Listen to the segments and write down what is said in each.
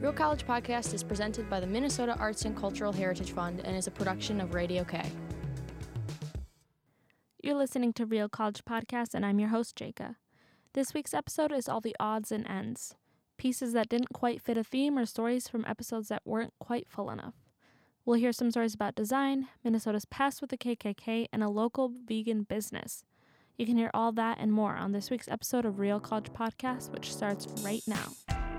Real College Podcast is presented by the Minnesota Arts and Cultural Heritage Fund and is a production of Radio K. You're listening to Real College Podcast, and I'm your host, Jacob. This week's episode is all the odds and ends, pieces that didn't quite fit a theme or stories from episodes that weren't quite full enough. We'll hear some stories about design, Minnesota's past with the KKK, and a local vegan business. You can hear all that and more on this week's episode of Real College Podcast, which starts right now.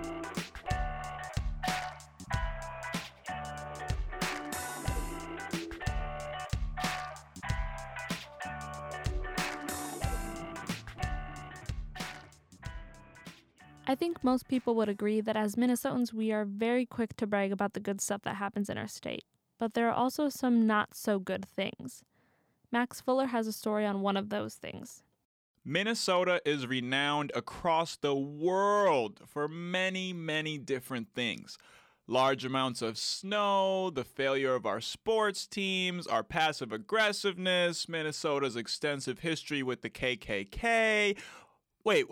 I think most people would agree that as Minnesotans, we are very quick to brag about the good stuff that happens in our state. But there are also some not so good things. Max Fuller has a story on one of those things. Minnesota is renowned across the world for many, many different things. Large amounts of snow, the failure of our sports teams, our passive aggressiveness, Minnesota's extensive history with the KKK. Wait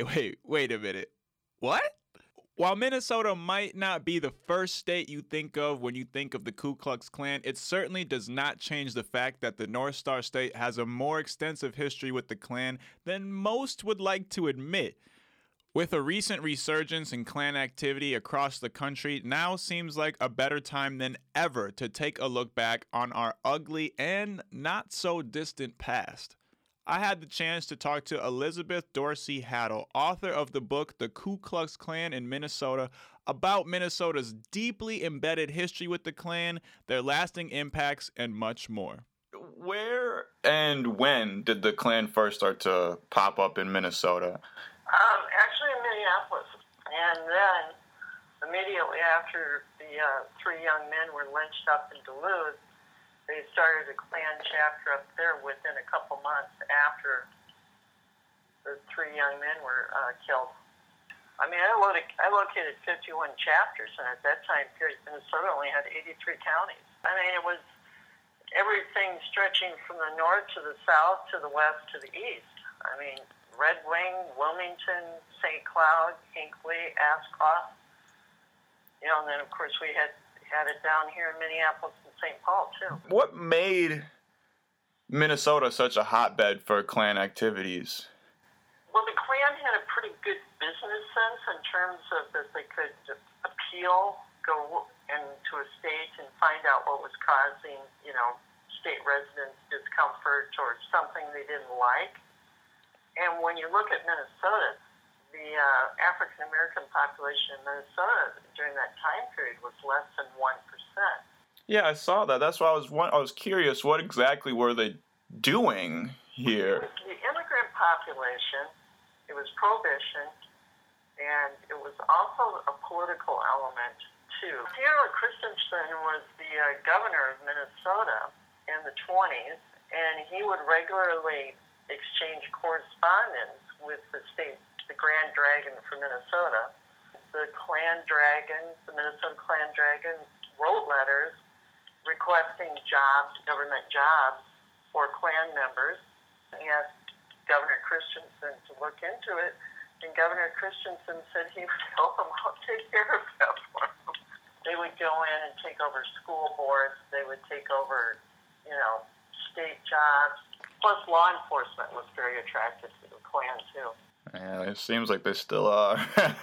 a minute. What? While Minnesota might not be the first state you think of when you think of the Ku Klux Klan, it certainly does not change the fact that the North Star State has a more extensive history with the Klan than most would like to admit. With a recent resurgence in Klan activity across the country, now seems like a better time than ever to take a look back on our ugly and not so distant past. I had the chance to talk to Elizabeth Dorsey Hattel, author of the book The Ku Klux Klan in Minnesota, about Minnesota's deeply embedded history with the Klan, their lasting impacts, and much more. Where and when did the Klan first start to pop up in Minnesota? Actually in Minneapolis. And then, immediately after the three young men were lynched up in Duluth, they started a Klan chapter up there within a couple months after the three young men were killed. I mean, I located 51 chapters, and at that time period, Minnesota only had 83 counties. I mean, it was everything stretching from the north to the south to the west to the east. I mean, Red Wing, Wilmington, St. Cloud, Hinckley, Ascot. You know, and then, of course, we had it down here in Minneapolis and St. Paul, too. What made Minnesota such a hotbed for Klan activities? Well, the Klan had a pretty good business sense in terms of that they could go into a state and find out what was causing, state residents discomfort or something they didn't like. And when you look at Minnesota, the African-American population in Minnesota during that time period was less than 1%. Yeah, I saw that. That's why I was curious. What exactly were they doing here? The immigrant population, it was prohibition, and it was also a political element, too. Theodore Christensen was the governor of Minnesota in the 20s, and he would regularly exchange correspondence with the Grand Dragon for Minnesota. The Klan Dragon, the Minnesota Klan Dragon, wrote letters requesting jobs, government jobs, for Klan members. He asked Governor Christensen to look into it, and Governor Christensen said he would help them out, take care of that for them. They would go in and take over school boards. They would take over, state jobs. Plus, law enforcement was very attracted to the Klan, too. Yeah, it seems like they still are.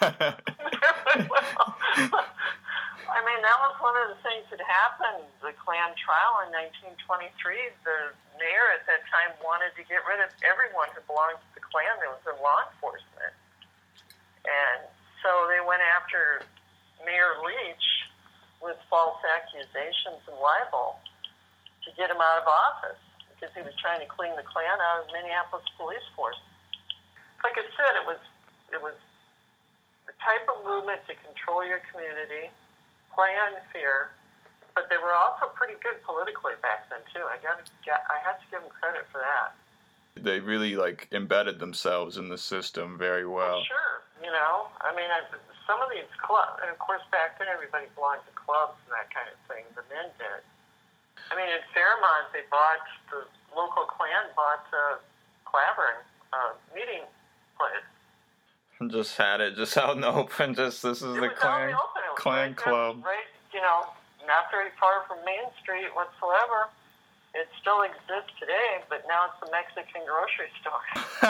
I mean, that was one of the things that happened. The Klan trial in 1923, the mayor at that time wanted to get rid of everyone who belonged to the Klan that was in law enforcement. And so they went after Mayor Leach with false accusations and libel to get him out of office because he was trying to clean the Klan out of the Minneapolis police force. Like I said, it was the type of movement to control your community, play on fear, but they were also pretty good politically back then too. I have to give them credit for that. They really embedded themselves in the system very well. Sure, I mean, some of these clubs, and of course back then everybody belonged to clubs and that kind of thing. The men did. I mean, in Fairmont, the local Klan bought Clavering meeting place. Just had it just out in the open. This is the Klan. It was out in the open. It was Clan right there, Club. right, not very far from Main Street whatsoever. It still exists today, but now it's a Mexican grocery store.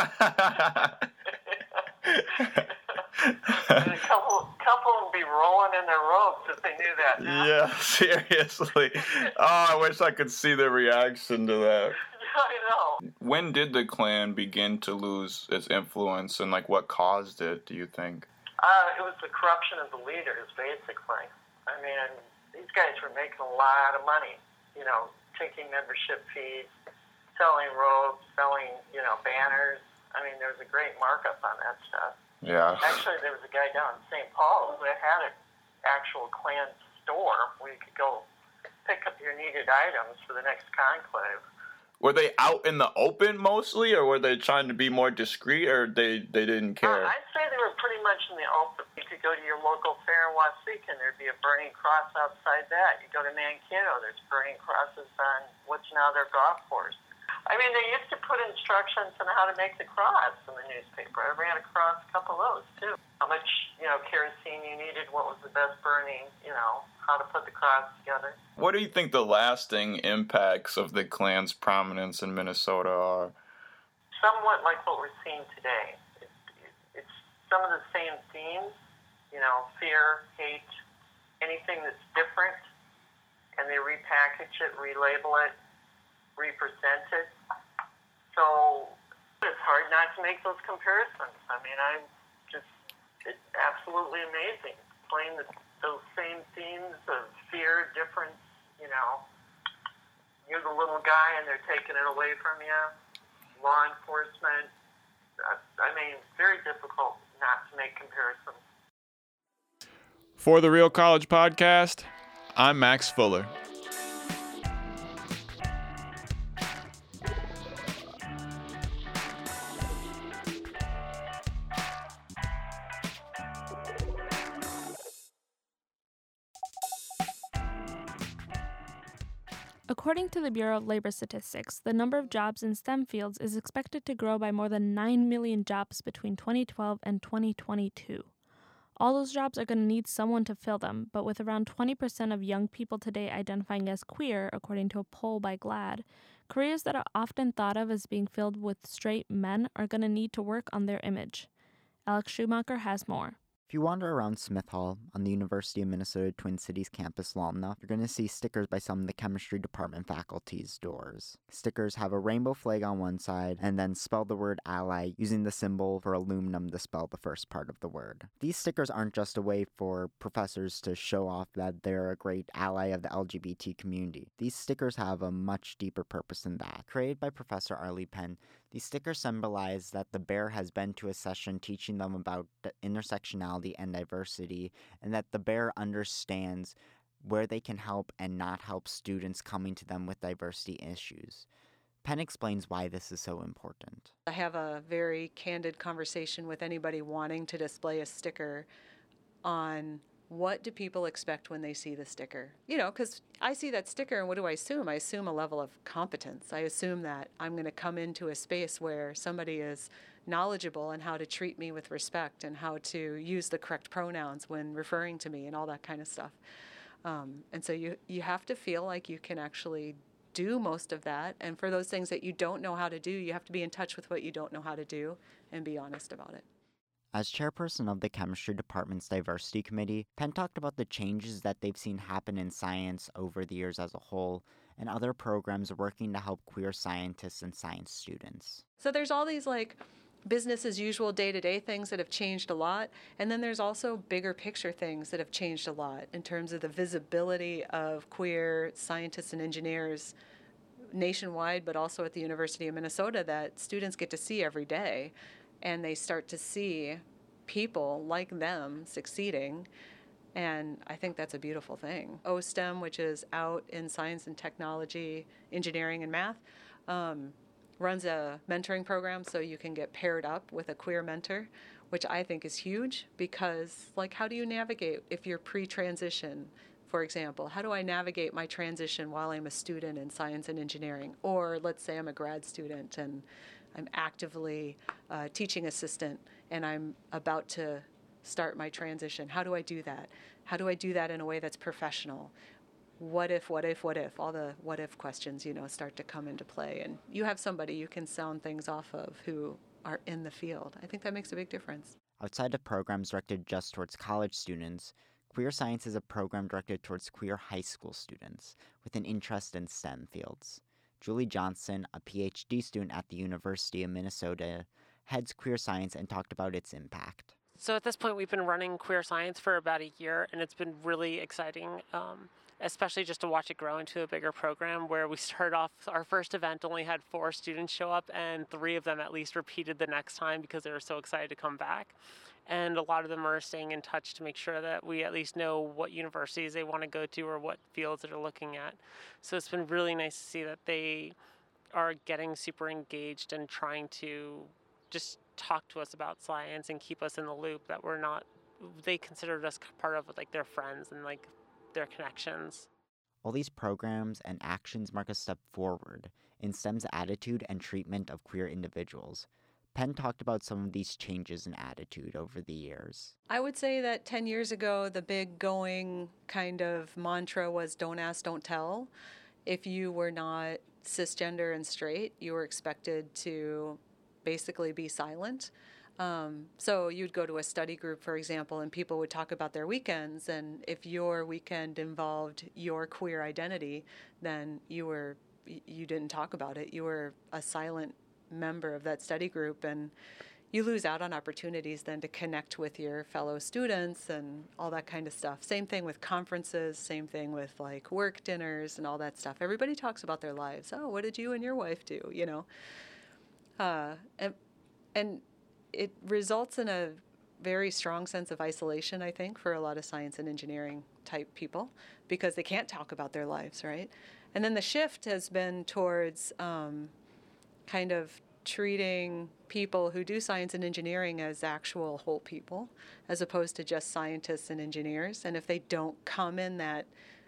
And a couple would be rolling in their robes if they knew that. Yeah, seriously. Oh, I wish I could see the reaction to that. I know. When did the Klan begin to lose its influence, and what caused it, do you think? It was the corruption of the leaders, basically. I mean, these guys were making a lot of money, taking membership fees, selling robes, selling, banners. I mean, there was a great markup on that stuff. Yeah. Actually, there was a guy down in St. Paul who had an actual Klan store where you could go pick up your needed items for the next conclave. Were they out in the open mostly, or were they trying to be more discreet, or they didn't care? I'd say they were pretty much in the open. You could go to your local fair in Waseca, and there'd be a burning cross outside that. You go to Mankato, there's burning crosses on what's now their golf course. I mean, they used to put instructions on how to make the cross in the newspaper. I ran across a couple of those, too. How much, kerosene you needed, what was the best burning, how to put the cross together. What do you think the lasting impacts of the Klan's prominence in Minnesota are? Somewhat like what we're seeing today. It's some of the same themes, fear, hate, anything that's different, and they repackage it, relabel it, represent it. So it's hard not to make those comparisons. I mean, it's absolutely amazing playing those same themes of fear, difference, you're the little guy and they're taking it away from you, law enforcement. I mean, it's very difficult not to make comparisons. For the Real College Podcast, I'm Max Fuller. According to the Bureau of Labor Statistics, the number of jobs in STEM fields is expected to grow by more than 9 million jobs between 2012 and 2022. All those jobs are going to need someone to fill them, but with around 20% of young people today identifying as queer, according to a poll by GLAAD, careers that are often thought of as being filled with straight men are going to need to work on their image. Alex Schumacher has more. If you wander around Smith Hall on the University of Minnesota Twin Cities campus long enough, you're going to see stickers by some of the chemistry department faculty's doors. Stickers have a rainbow flag on one side and then spell the word ally using the symbol for aluminum to spell the first part of the word. These stickers aren't just a way for professors to show off that they're a great ally of the LGBT community. These stickers have a much deeper purpose than that. Created by Professor Arlie Penn, these stickers symbolize that the bear has been to a session teaching them about intersectionality and diversity, and that the bear understands where they can help and not help students coming to them with diversity issues. Penn explains why this is so important. I have a very candid conversation with anybody wanting to display a sticker on what do people expect when they see the sticker? Because I see that sticker and what do I assume? I assume a level of competence. I assume that I'm going to come into a space where somebody is knowledgeable in how to treat me with respect and how to use the correct pronouns when referring to me and all that kind of stuff. And so you have to feel like you can actually do most of that. And for those things that you don't know how to do, you have to be in touch with what you don't know how to do and be honest about it. As chairperson of the Chemistry Department's Diversity Committee, Penn talked about the changes that they've seen happen in science over the years as a whole, and other programs working to help queer scientists and science students. So there's all these business as usual day-to-day things that have changed a lot, and then there's also bigger picture things that have changed a lot in terms of the visibility of queer scientists and engineers nationwide, but also at the University of Minnesota, that students get to see every day. And they start to see people like them succeeding, and I think that's a beautiful thing. OSTEM, which is out in science and technology, engineering and math, runs a mentoring program so you can get paired up with a queer mentor, which I think is huge because, how do you navigate if you're pre-transition, for example? How do I navigate my transition while I'm a student in science and engineering? Or let's say I'm a grad student and I'm actively teaching assistant, and I'm about to start my transition? How do I do that? How do I do that in a way that's professional? What if, what if, what if? All the what if questions, start to come into play. And you have somebody you can sound things off of who are in the field. I think that makes a big difference. Outside of programs directed just towards college students, Queer Science is a program directed towards queer high school students with an interest in STEM fields. Julie Johnson, a PhD student at the University of Minnesota, heads Queer Science and talked about its impact. So at this point, we've been running Queer Science for about a year, and it's been really exciting, especially just to watch it grow into a bigger program where we started off, our first event only had 4 students show up, and 3 of them at least repeated the next time because they were so excited to come back. And a lot of them are staying in touch to make sure that we at least know what universities they want to go to or what fields they're looking at. So it's been really nice to see that they are getting super engaged and trying to just talk to us about science and keep us in the loop, that they considered us part of like their friends and like their connections. All these programs and actions mark a step forward in STEM's attitude and treatment of queer individuals. Penn talked about some of these changes in attitude over the years. I would say that 10 years ago, the big going kind of mantra was don't ask, don't tell. If you were not cisgender and straight, you were expected to basically be silent. So you'd go to a study group, for example, and people would talk about their weekends. And if your weekend involved your queer identity, then you didn't talk about it. You were a silent member of that study group, and you lose out on opportunities then to connect with your fellow students and all that kind of stuff. Same thing with conferences, same thing with like work dinners and all that stuff. Everybody talks about their lives. Oh, what did you and your wife do, and it results in a very strong sense of isolation, I think, for a lot of science and engineering type people because they can't talk about their lives, right? And then the shift has been towards kind of treating people who do science and engineering as actual whole people as opposed to just scientists and engineers. And if they don't come in that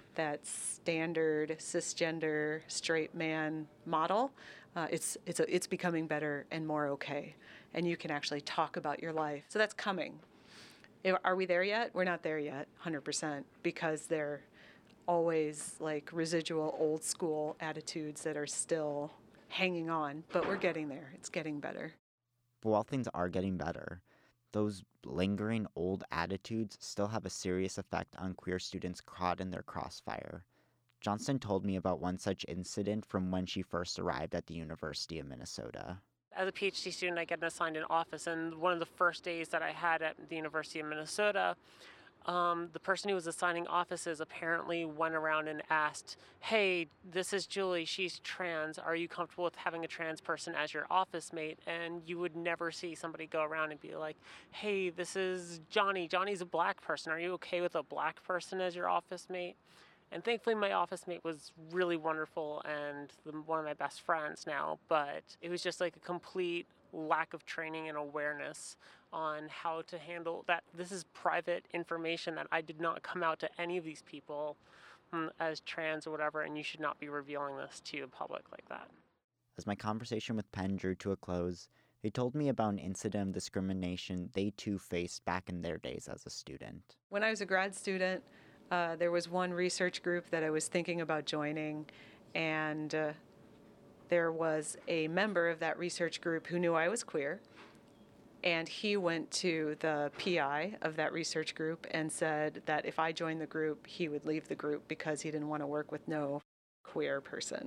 standard cisgender straight man model, it's becoming better and more okay. And you can actually talk about your life. So that's coming. Are we there yet? We're not there yet, 100%, because they're always like residual old school attitudes that are still hanging on, but we're getting there. It's getting better. But while things are getting better, those lingering old attitudes still have a serious effect on queer students caught in their crossfire. Johnston told me about one such incident from when she first arrived at the University of Minnesota. As a PhD student, I get assigned an office, and one of the first days that I had at the University of Minnesota, the person who was assigning offices apparently went around and asked, hey, this is Julie, she's trans, are you comfortable with having a trans person as your office mate? And you would never see somebody go around and be like, hey, this is Johnny, Johnny's a black person, are you okay with a black person as your office mate? And thankfully my office mate was really wonderful and one of my best friends now, but it was just like a complete lack of training and awareness on how to handle that. This is private information that I did not come out to any of these people as trans or whatever, and you should not be revealing this to the public like that. As my conversation with Penn drew to a close, they told me about an incident of discrimination they too faced back in their days as a student. When I was a grad student, there was one research group that I was thinking about joining, and there was a member of that research group who knew I was queer, and he went to the PI of that research group and said that if I joined the group, he would leave the group because he didn't want to work with no queer person.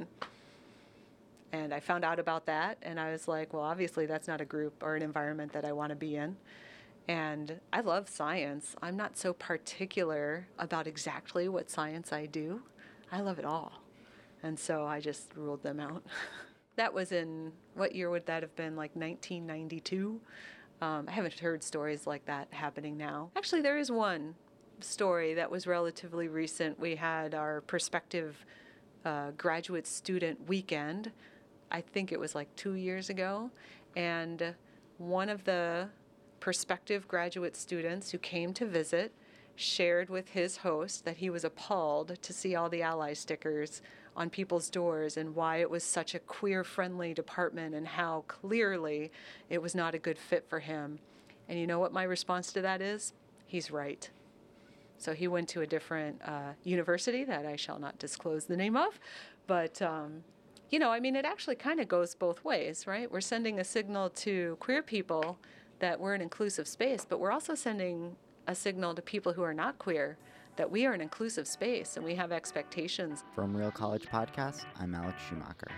And I found out about that, and I was like, well, obviously that's not a group or an environment that I want to be in. And I love science. I'm not so particular about exactly what science I do. I love it all. And so I just ruled them out. That was in, what year would that have been, like 1992? I haven't heard stories like that happening now. Actually, there is one story that was relatively recent. We had our prospective graduate student weekend. I think it was like 2 years ago. And one of the prospective graduate students who came to visit shared with his host that he was appalled to see all the ally stickers on people's doors and why it was such a queer-friendly department and how clearly it was not a good fit for him. And you know what my response to that is? He's right. So he went to a different university that I shall not disclose the name of. But, it actually kind of goes both ways, right? We're sending a signal to queer people that we're an inclusive space, but we're also sending a signal to people who are not queer that we are an inclusive space and we have expectations. From Real College Podcast, I'm Alex Schumacher.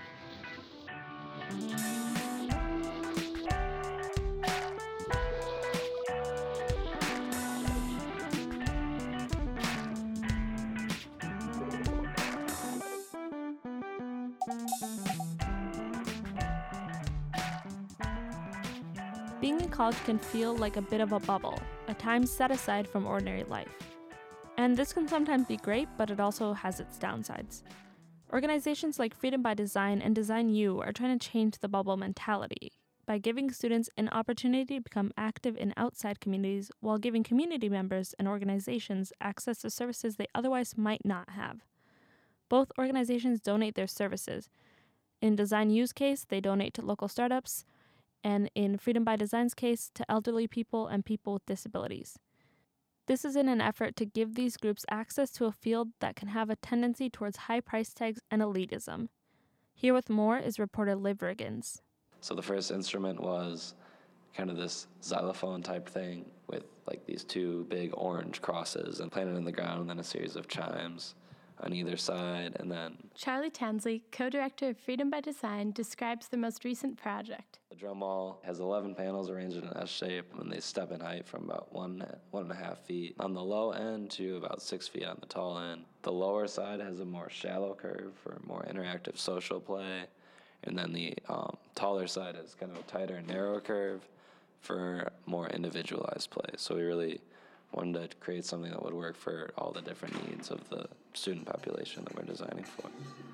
Being in college can feel like a bit of a bubble, a time set aside from ordinary life. And this can sometimes be great, but it also has its downsides. Organizations like Freedom by Design and Design U are trying to change the bubble mentality by giving students an opportunity to become active in outside communities while giving community members and organizations access to services they otherwise might not have. Both organizations donate their services. In Design U's case, they donate to local startups, and in Freedom by Design's case, to elderly people and people with disabilities. This is in an effort to give these groups access to a field that can have a tendency towards high price tags and elitism. Here with more is reporter Liv Riggins. So the first instrument was kind of this xylophone type thing with like these two big orange crosses and planted in the ground, and then a series of chimes on either side, and then Charlie Tansley, co-director of Freedom by Design, describes the most recent project. the drum wall has 11 panels arranged in an S shape, and they step in height from about 1.5 feet on the low end to about 6 feet on the tall end. The lower side has a more shallow curve for more interactive social play, and then the taller side is kind of a tighter, narrow curve for more individualized play. So we really wanted to create something that would work for all the different needs of the student population that we're designing for.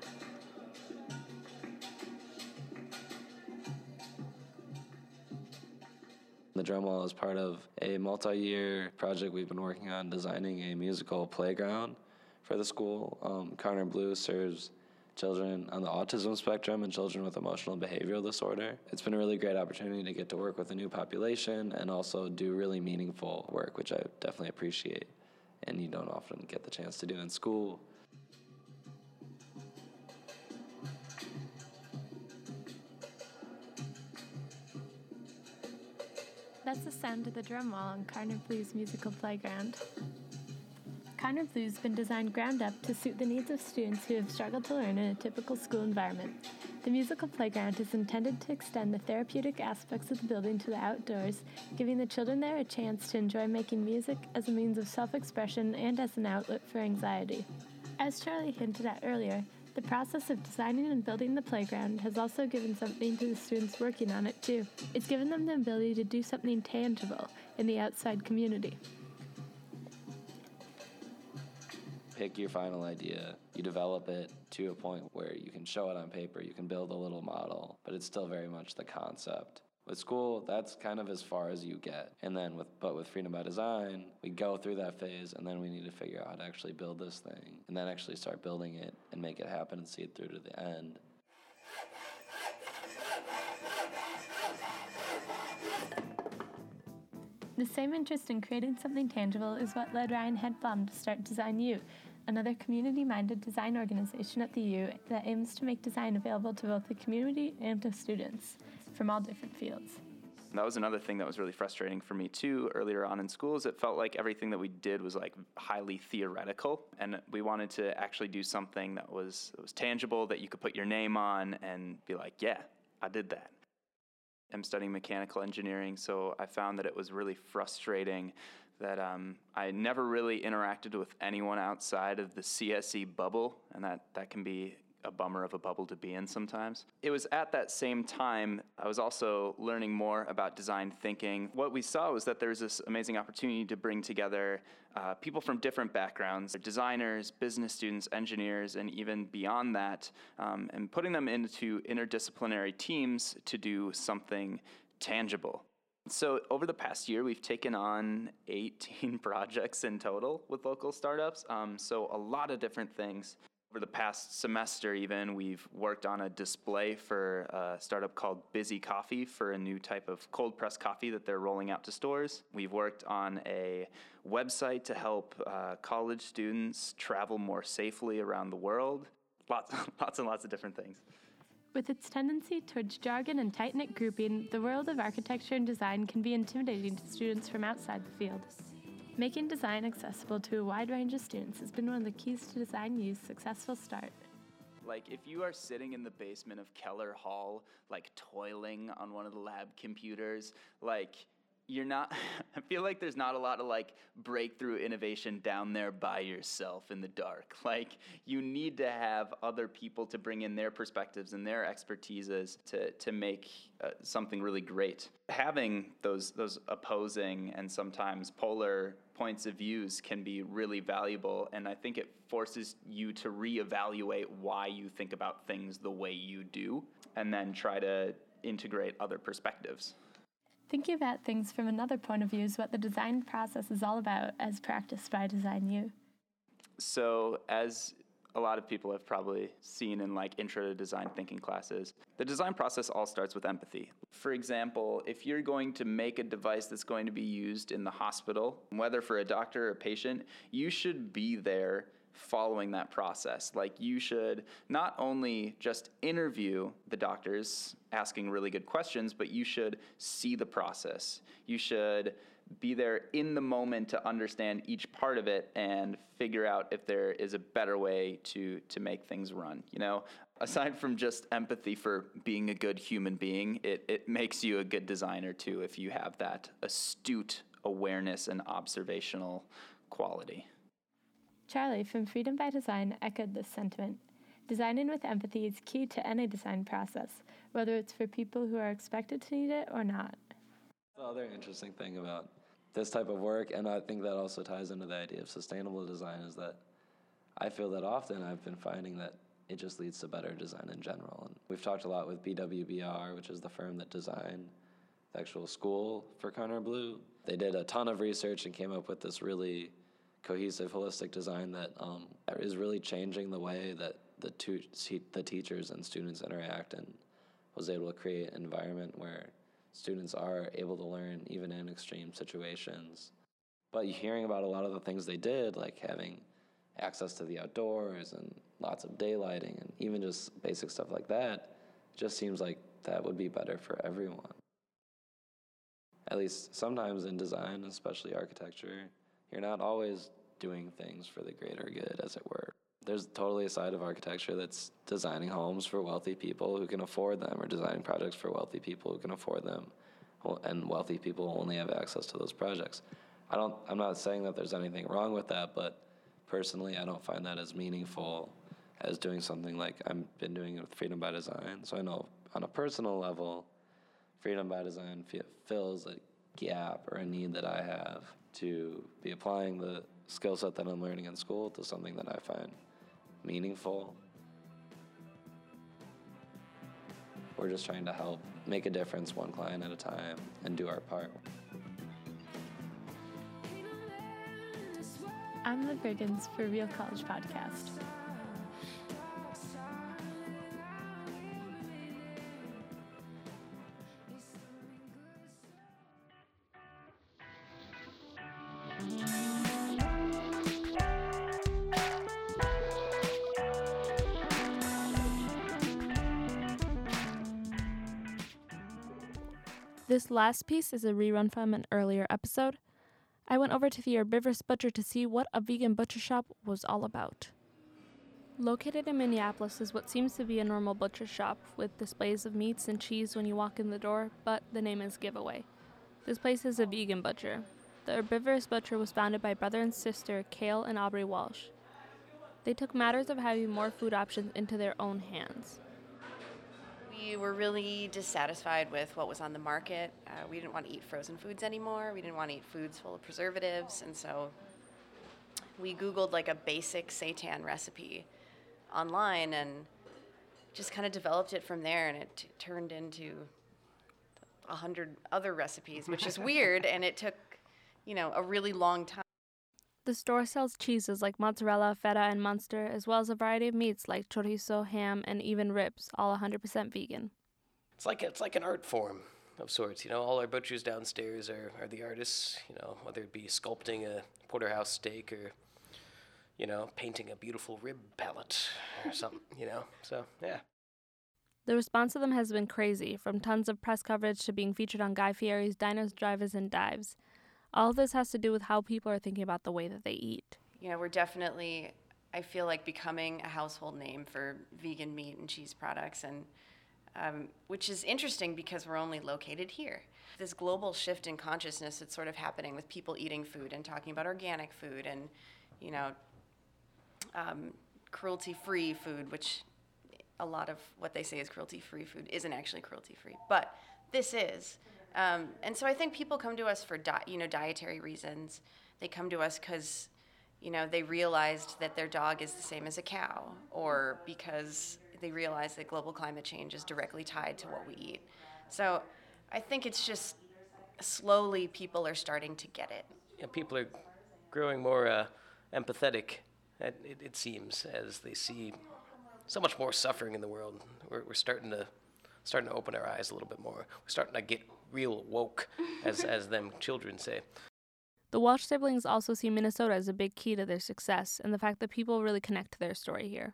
The drum wall is part of a multi-year project we've been working on designing a musical playground for the school. Carner Blue serves children on the autism spectrum and children with emotional and behavioral disorder. It's been a really great opportunity to get to work with a new population and also do really meaningful work, which I definitely appreciate, and you don't often get the chance to do in school. That's the sound of the drum wall on Carner Blue's musical playground. Carner Blue's been designed ground up to suit the needs of students who have struggled to learn in a typical school environment. The musical playground is intended to extend the therapeutic aspects of the building to the outdoors, giving the children there a chance to enjoy making music as a means of self-expression and as an outlet for anxiety. As Charlie hinted at earlier, the process of designing and building the playground has also given something to the students working on it too. It's given them the ability to do something tangible in the outside community. Pick your final idea, you develop it to a point where you can show it on paper, you can build a little model, but it's still very much the concept. With school, that's kind of as far as you get. And then with Freedom by Design, we go through that phase, and then we need to figure out how to actually build this thing, and then actually start building it and make it happen and see it through to the end. The same interest in creating something tangible is what led Ryan Hedblom to start Design U, another community-minded design organization at the U that aims to make design available to both the community and to students from all different fields. That was another thing that was really frustrating for me too earlier on in school, is it felt like everything that we did was like highly theoretical, and we wanted to actually do something that was tangible, that you could put your name on and be like, yeah, I did that. I'm studying mechanical engineering, so I found that it was really frustrating that I never really interacted with anyone outside of the CSE bubble, and that can be a bummer of a bubble to be in sometimes. It was at that same time I was also learning more about design thinking. What we saw was that there was this amazing opportunity to bring together people from different backgrounds, designers, business students, engineers, and even beyond that, and putting them into interdisciplinary teams to do something tangible. So over the past year, we've taken on 18 projects in total with local startups, so a lot of different things. For the past semester even, we've worked on a display for a startup called Busy Coffee for a new type of cold pressed coffee that they're rolling out to stores. We've worked on a website to help college students travel more safely around the world. Lots and lots of different things. With its tendency towards jargon and tight-knit grouping, the world of architecture and design can be intimidating to students from outside the field. Making design accessible to a wide range of students has been one of the keys to Design U's successful start. Like, if you are sitting in the basement of Keller Hall, like, toiling on one of the lab computers, like, you're not, I feel like there's not a lot of, like, breakthrough innovation down there by yourself in the dark. Like, you need to have other people to bring in their perspectives and their expertises to make something really great. Having those opposing and sometimes polar points of views can be really valuable, and I think it forces you to reevaluate why you think about things the way you do, and then try to integrate other perspectives. Thinking about things from another point of view is what the design process is all about, as practiced by Design U. So, as a lot of people have probably seen in like intro to design thinking classes, the design process all starts with empathy. For example, if you're going to make a device that's going to be used in the hospital, whether for a doctor or a patient, you should be there following that process. Like, you should not only just interview the doctors asking really good questions, but you should see the process. You should be there in the moment to understand each part of it and figure out if there is a better way to make things run. You know, aside from just empathy for being a good human being, it makes you a good designer too if you have that astute awareness and observational quality. Charlie from Freedom by Design echoed this sentiment. Designing with empathy is key to any design process, whether it's for people who are expected to need it or not. The other interesting thing about this type of work, and I think that also ties into the idea of sustainable design, is that I feel that often I've been finding that it just leads to better design in general. And we've talked a lot with BWBR, which is the firm that designed the actual school for Conner Blue. They did a ton of research and came up with this really cohesive, holistic design that is really changing the way that the teachers and students interact, and was able to create an environment where students are able to learn even in extreme situations. But hearing about a lot of the things they did, like having access to the outdoors and lots of daylighting and even just basic stuff like that, just seems like that would be better for everyone. At least sometimes in design, especially architecture, you're not always doing things for the greater good, as it were. There's totally a side of architecture that's designing homes for wealthy people who can afford them, or designing projects for wealthy people who can afford them, and wealthy people only have access to those projects. I'm not saying that there's anything wrong with that, but personally I don't find that as meaningful as doing something like I've been doing with Freedom by Design. So I know on a personal level, Freedom by Design fills a gap or a need that I have to be applying the skill set that I'm learning in school to something that I find meaningful. We're just trying to help make a difference one client at a time and do our part. I'm Liv Riggins for Real College Podcast. This last piece is a rerun from an earlier episode. I went over to the Herbivorous Butcher to see what a vegan butcher shop was all about. Located in Minneapolis is what seems to be a normal butcher shop, with displays of meats and cheese when you walk in the door, but the name is giveaway. This place is a vegan butcher. The Herbivorous Butcher was founded by brother and sister Cale and Aubrey Walsh. They took matters of having more food options into their own hands. We were really dissatisfied with what was on the market. We didn't want to eat frozen foods anymore. We didn't want to eat foods full of preservatives. And so we Googled like a basic seitan recipe online and just kind of developed it from there. And it turned into 100 other recipes, which is weird. And it took, a really long time. The store sells cheeses like mozzarella, feta, and Munster, as well as a variety of meats like chorizo, ham, and even ribs, all 100% vegan. It's like an art form of sorts. You know, all our butchers downstairs are the artists, you know, whether it be sculpting a porterhouse steak or, you know, painting a beautiful rib palette or something, you know. So, yeah. The response to them has been crazy, from tons of press coverage to being featured on Guy Fieri's Diners, Drive-Ins, and Dives. All of this has to do with how people are thinking about the way that they eat. You know, we're definitely, I feel like, becoming a household name for vegan meat and cheese products, and which is interesting because we're only located here. This global shift in consciousness that's sort of happening with people eating food and talking about organic food and, you know, cruelty-free food, which a lot of what they say is cruelty-free food isn't actually cruelty-free, but this is. And so I think people come to us for dietary reasons. They come to us because, you know, they realized that their dog is the same as a cow, or because they realize that global climate change is directly tied to what we eat. So I think it's just slowly people are starting to get it. Yeah, people are growing more empathetic, it seems, as they see so much more suffering in the world. We're starting to open our eyes a little bit more. We're starting to get real woke, as them children say. The Walsh siblings also see Minnesota as a big key to their success, and the fact that people really connect to their story here.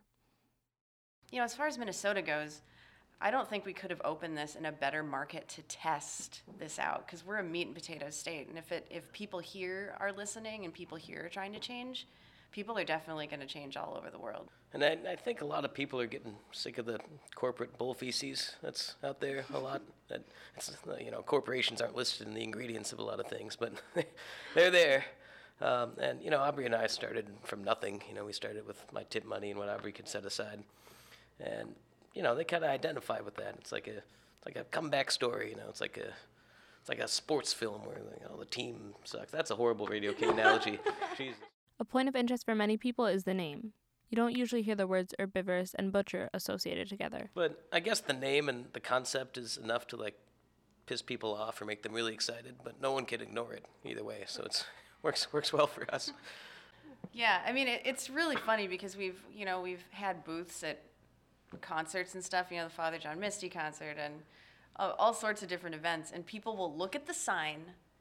You know, as far as Minnesota goes, I don't think we could have opened this in a better market to test this out, because we're a meat and potatoes state, and if people here are listening and people here are trying to change, people are definitely going to change all over the world. And I think a lot of people are getting sick of the corporate bull feces that's out there a lot. You know, corporations aren't listed in the ingredients of a lot of things, but they're there. And, you know, Aubrey and I started from nothing. You know, we started with my tip money and what Aubrey could set aside. And, you know, they kind of identify with that. It's like a comeback story, you know. It's like a sports film where, you know, the team sucks. That's a horrible Radio K analogy. Jesus. A point of interest for many people is the name. You don't usually hear the words herbivorous and butcher associated together. But I guess the name and the concept is enough to, like, piss people off or make them really excited, but no one can ignore it either way, so it works well for us. Yeah, I mean, it's really funny because we've had booths at concerts and stuff, you know, the Father John Misty concert and all sorts of different events, and people will look at the sign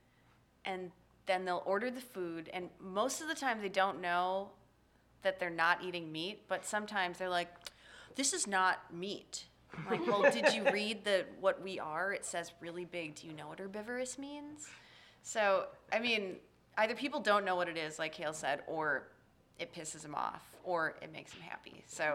and then they'll order the food, and most of the time they don't know that they're not eating meat, but sometimes they're like, this is not meat. I'm like, well, did you read what we are? It says really big. Do you know what herbivorous means? So, I mean, either people don't know what it is, like Hale said, or it pisses them off, or it makes them happy. So,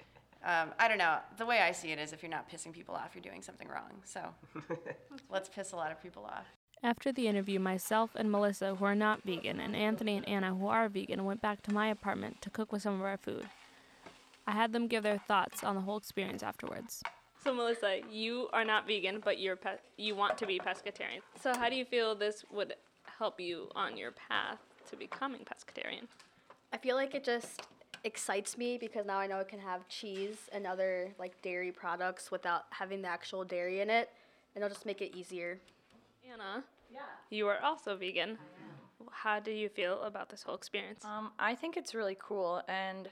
I don't know. The way I see it is if you're not pissing people off, you're doing something wrong. So, let's piss a lot of people off. After the interview, myself and Melissa, who are not vegan, and Anthony and Anna, who are vegan, went back to my apartment to cook with some of our food. I had them give their thoughts on the whole experience afterwards. So Melissa, you are not vegan, but you want to be pescatarian. So how do you feel this would help you on your path to becoming pescatarian? I feel like it just excites me because now I know I can have cheese and other like dairy products without having the actual dairy in it, and it'll just make it easier. Anna, you are also vegan. How do you feel about this whole experience? I think it's really cool, and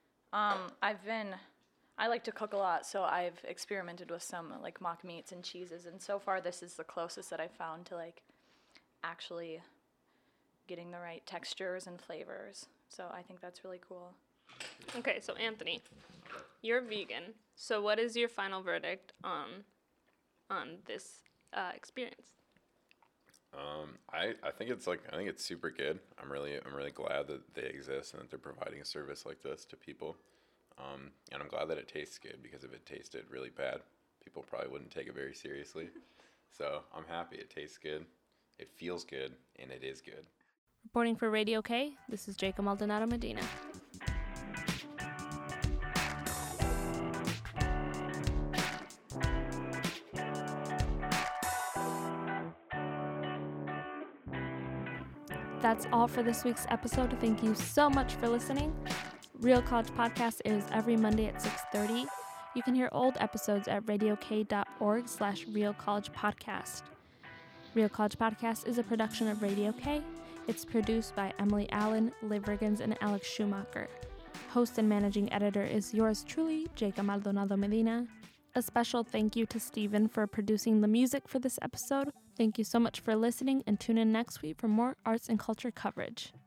I like to cook a lot, so I've experimented with some like mock meats and cheeses, and so far this is the closest that I've found to like actually getting the right textures and flavors. So I think that's really cool. Okay, so Anthony, you're vegan. So what is your final verdict on this experience? I think it's super good. I'm really glad that they exist and that they're providing a service like this to people. And I'm glad that it tastes good, because if it tasted really bad, people probably wouldn't take it very seriously. So I'm happy it tastes good, it feels good, and it is good. Reporting for Radio K, this is Jacob Maldonado Medina. That's all for this week's episode. Thank you so much for listening. Real College Podcast airs every Monday at 6:30. You can hear old episodes at radiok.org/realcollegepodcast. Real College Podcast is a production of Radio K. It's produced by Emily Allen, Liv Riggins, and Alex Schumacher. Host and managing editor is yours truly, Jacob Maldonado Medina. A special thank you to Steven for producing the music for this episode. Thank you so much for listening, and tune in next week for more arts and culture coverage.